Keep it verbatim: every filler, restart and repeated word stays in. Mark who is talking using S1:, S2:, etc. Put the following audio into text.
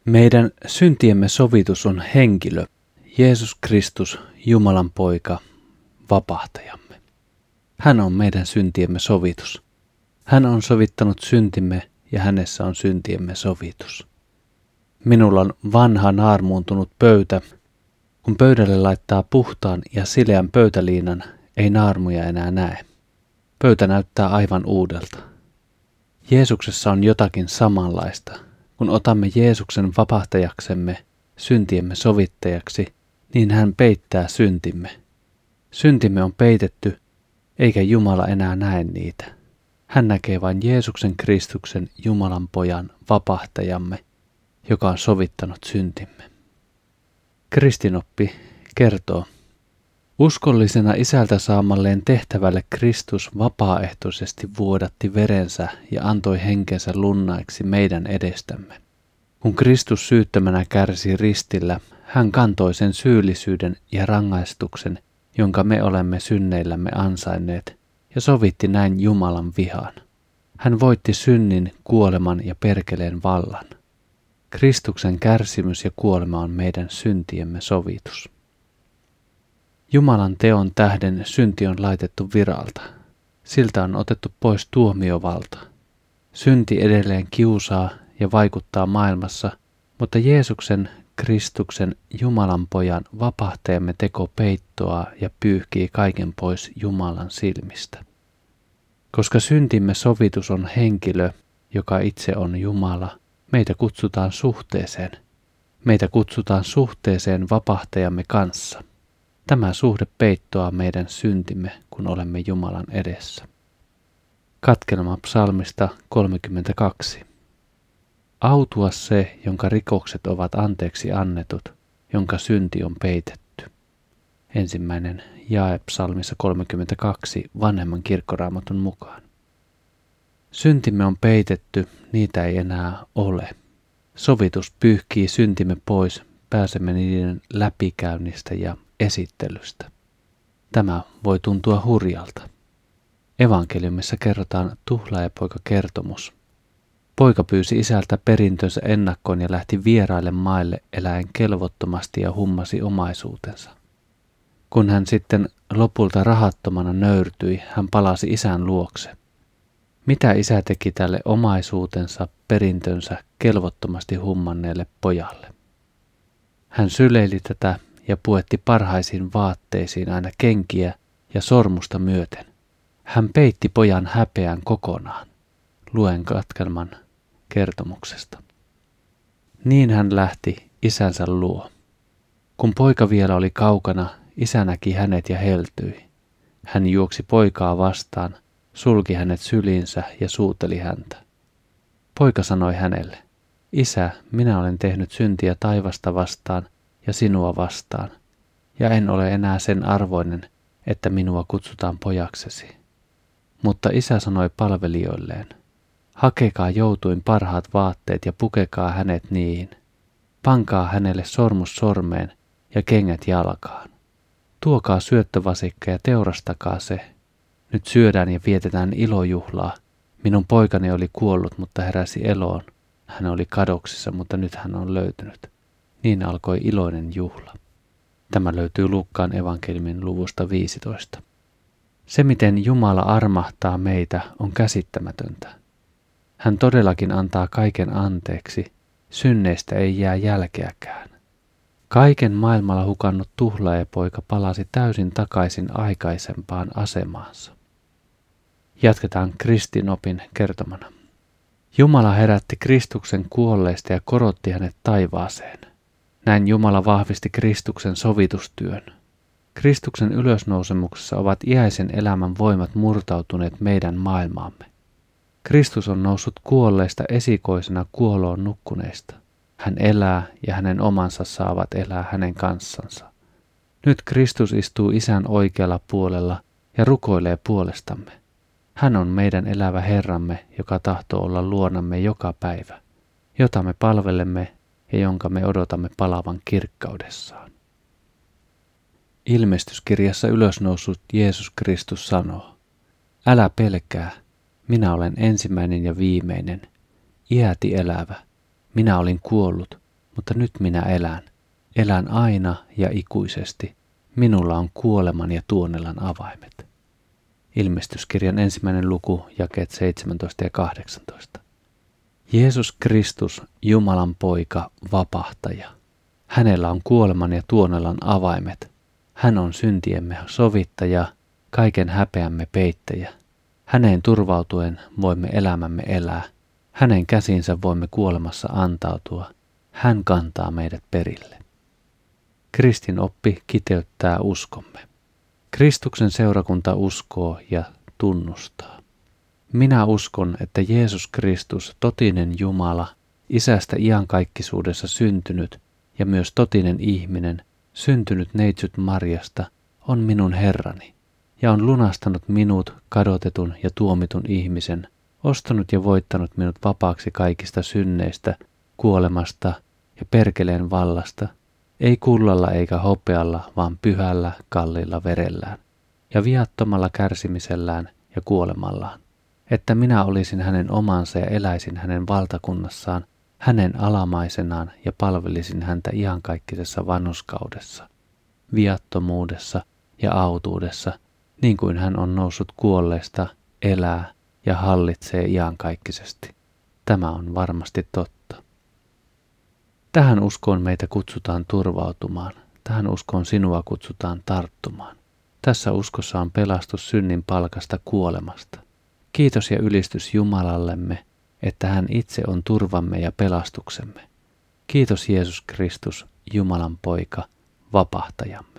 S1: Meidän syntiemme sovitus on henkilö, Jeesus Kristus, Jumalan poika, vapahtajamme. Hän on meidän syntiemme sovitus. Hän on sovittanut syntimme ja hänessä on syntiemme sovitus. Minulla on vanha naarmuuntunut pöytä. Kun pöydälle laittaa puhtaan ja sileän pöytäliinan, ei naarmuja enää näe. Pöytä näyttää aivan uudelta. Jeesuksessa on jotakin samanlaista. Kun otamme Jeesuksen vapahtajaksemme, syntiemme sovittajaksi, niin hän peittää syntimme. Syntimme on peitetty, eikä Jumala enää näe niitä. Hän näkee vain Jeesuksen Kristuksen, Jumalan pojan, vapahtajamme, joka on sovittanut syntimme. Kristinoppi kertoo, uskollisena isältä saamalleen tehtävälle Kristus vapaaehtoisesti vuodatti verensä ja antoi henkensä lunnaiksi meidän edestämme. Kun Kristus syyttömänä kärsi ristillä, hän kantoi sen syyllisyyden ja rangaistuksen, jonka me olemme synneillämme ansainneet, ja sovitti näin Jumalan vihan. Hän voitti synnin, kuoleman ja perkeleen vallan. Kristuksen kärsimys ja kuolema on meidän syntiemme sovitus. Jumalan teon tähden synti on laitettu viralta. Siltä on otettu pois tuomiovalta. Synti edelleen kiusaa ja vaikuttaa maailmassa, mutta Jeesuksen, Kristuksen, Jumalan pojan vapahtajamme teko peittoaa ja pyyhkii kaiken pois Jumalan silmistä. Koska syntimme sovitus on henkilö, joka itse on Jumala, meitä kutsutaan suhteeseen. Meitä kutsutaan suhteeseen vapahtajamme kanssa. Tämä suhde peittoaa meidän syntimme, kun olemme Jumalan edessä. Katkelma psalmista kolmekymmentäkaksi. Autua se, jonka rikokset ovat anteeksi annetut, jonka synti on peitetty. Ensimmäinen jae psalmissa kolmekymmentäkaksi vanhemman kirkkoraamatun mukaan. Syntimme on peitetty, niitä ei enää ole. Sovitus pyyhkii syntimme pois, pääsemme niiden läpikäynnistä ja esittelystä. Tämä voi tuntua hurjalta. Evankeliumissa kerrotaan tuhlaajapoika-kertomus. Poika pyysi isältä perintönsä ennakkoon ja lähti vieraille maille eläen kelvottomasti ja hummasi omaisuutensa. Kun hän sitten lopulta rahattomana nöyrtyi, hän palasi isän luokse. Mitä isä teki tälle omaisuutensa, perintönsä kelvottomasti hummanneelle pojalle? Hän syleili tätä ja puetti parhaisiin vaatteisiin aina kenkiä ja sormusta myöten. Hän peitti pojan häpeän kokonaan. Luen katkelman kertomuksesta. Niin hän lähti isänsä luo. Kun poika vielä oli kaukana, isä näki hänet ja heltyi. Hän juoksi poikaa vastaan, sulki hänet syliinsä ja suuteli häntä. Poika sanoi hänelle, isä, minä olen tehnyt syntiä taivasta vastaan ja sinua vastaan, ja en ole enää sen arvoinen, että minua kutsutaan pojaksesi. Mutta isä sanoi palvelijoilleen, hakekaa joutuin parhaat vaatteet ja pukekaa hänet niihin. Pankaa hänelle sormus sormeen ja kengät jalkaan. Tuokaa syöttövasikka ja teurastakaa se. Nyt syödään ja vietetään ilojuhlaa. Minun poikani oli kuollut, mutta heräsi eloon. Hän oli kadoksissa, mutta nyt hän on löytynyt. Niin alkoi iloinen juhla. Tämä löytyy Luukkaan evankeliumin luvusta viisitoista. Se, miten Jumala armahtaa meitä, on käsittämätöntä. Hän todellakin antaa kaiken anteeksi, synneistä ei jää jälkeäkään. Kaiken maailmalla hukannut tuhlaajapoika palasi täysin takaisin aikaisempaan asemaansa. Jatketaan kristinopin kertomana. Jumala herätti Kristuksen kuolleista ja korotti hänet taivaaseen. Näin Jumala vahvisti Kristuksen sovitustyön. Kristuksen ylösnousemuksessa ovat iäisen elämän voimat murtautuneet meidän maailmaamme. Kristus on noussut kuolleista esikoisena kuoloon nukkuneista. Hän elää ja hänen omansa saavat elää hänen kanssansa. Nyt Kristus istuu Isän oikealla puolella ja rukoilee puolestamme. Hän on meidän elävä Herramme, joka tahtoo olla luonamme joka päivä, jota me palvelemme ja jonka me odotamme palavan kirkkaudessaan. Ilmestyskirjassa ylösnoussut Jeesus Kristus sanoo, älä pelkää, minä olen ensimmäinen ja viimeinen, iäti elävä, minä olin kuollut, mutta nyt minä elän. Elän aina ja ikuisesti. Minulla on kuoleman ja tuonelan avaimet. Ilmestyskirjan ensimmäinen luku, jakeet seitsemäntoista ja kahdeksantoista. Jeesus Kristus, Jumalan poika, vapahtaja. Hänellä on kuoleman ja tuonelan avaimet. Hän on syntiemme sovittaja, kaiken häpeämme peittäjä. Häneen turvautuen voimme elämämme elää. Hänen käsinsä voimme kuolemassa antautua. Hän kantaa meidät perille. Kristin oppi kiteyttää uskomme. Kristuksen seurakunta uskoo ja tunnustaa. Minä uskon, että Jeesus Kristus, totinen Jumala, Isästä iankaikkisuudessa syntynyt ja myös totinen ihminen, syntynyt neitsyt Marjasta, on minun Herrani ja on lunastanut minut, kadotetun ja tuomitun ihmisen, ostanut ja voittanut minut vapaaksi kaikista synneistä, kuolemasta ja perkeleen vallasta, ei kullalla eikä hopealla, vaan pyhällä, kalliilla verellään ja viattomalla kärsimisellään ja kuolemallaan, että minä olisin hänen omansa ja eläisin hänen valtakunnassaan, hänen alamaisenaan ja palvelisin häntä iankaikkisessa vanhurskaudessa, viattomuudessa ja autuudessa, niin kuin hän on noussut kuolleista, elää ja hallitsee iankaikkisesti. Tämä on varmasti totta. Tähän uskoon meitä kutsutaan turvautumaan. Tähän uskoon sinua kutsutaan tarttumaan. Tässä uskossa on pelastus synnin palkasta kuolemasta. Kiitos ja ylistys Jumalallemme, että hän itse on turvamme ja pelastuksemme. Kiitos Jeesus Kristus, Jumalan poika, vapahtajamme.